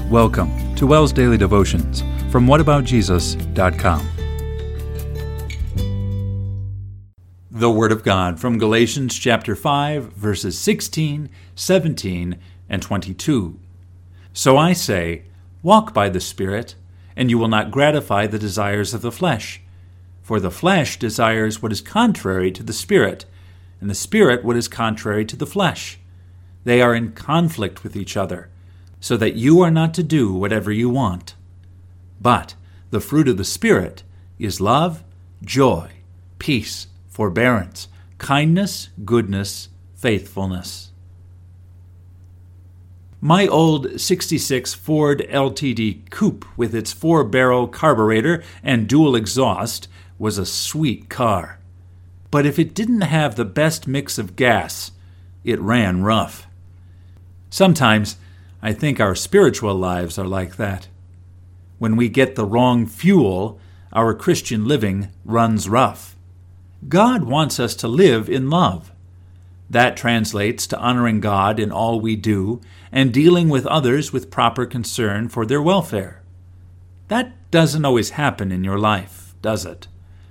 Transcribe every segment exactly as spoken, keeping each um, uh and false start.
Welcome to WELS Daily Devotions from what about jesus dot com. The Word of God from Galatians chapter five, verses sixteen, seventeen, and twenty-two. So I say, walk by the Spirit, and you will not gratify the desires of the flesh. For the flesh desires what is contrary to the Spirit, and the Spirit what is contrary to the flesh. They are in conflict with each other, so that you are not to do whatever you want. But the fruit of the Spirit is love, joy, peace, forbearance, kindness, goodness, faithfulness. My old sixty-six Ford L T D Coupe with its four-barrel carburetor and dual exhaust was a sweet car. But if it didn't have the best mix of gas, it ran rough. Sometimes I think our spiritual lives are like that. When we get the wrong fuel, our Christian living runs rough. God wants us to live in love. That translates to honoring God in all we do and dealing with others with proper concern for their welfare. That doesn't always happen in your life, does it?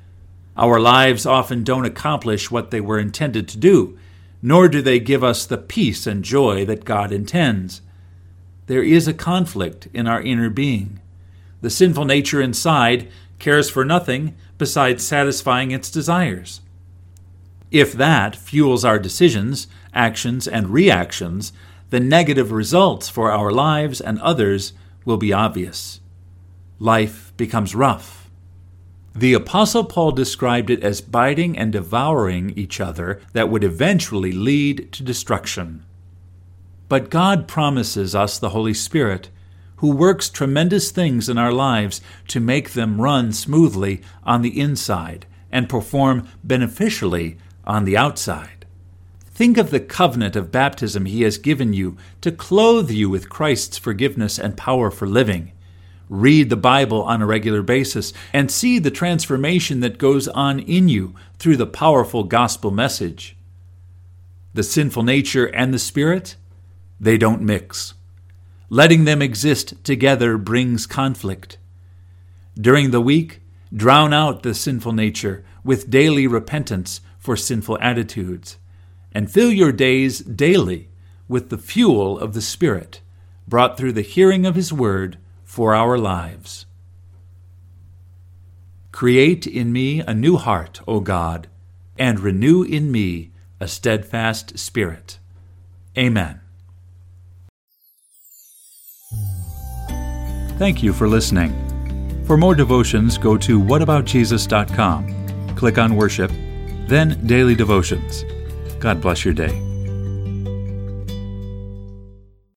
Our lives often don't accomplish what they were intended to do, nor do they give us the peace and joy that God intends. There is a conflict in our inner being. The sinful nature inside cares for nothing besides satisfying its desires. If that fuels our decisions, actions, and reactions, the negative results for our lives and others will be obvious. Life becomes rough. The Apostle Paul described it as biting and devouring each other that would eventually lead to destruction. But God promises us the Holy Spirit, who works tremendous things in our lives to make them run smoothly on the inside and perform beneficially on the outside. Think of the covenant of baptism He has given you to clothe you with Christ's forgiveness and power for living. Read the Bible on a regular basis and see the transformation that goes on in you through the powerful gospel message. The sinful nature and the Spirit, they don't mix. Letting them exist together brings conflict. During the week, drown out the sinful nature with daily repentance for sinful attitudes, and fill your days daily with the fuel of the Spirit, brought through the hearing of His Word for our lives. Create in me a new heart, O God, and renew in me a steadfast spirit. Amen. Thank you for listening. For more devotions, go to what about jesus dot com. Click on Worship, then Daily Devotions. God bless your day.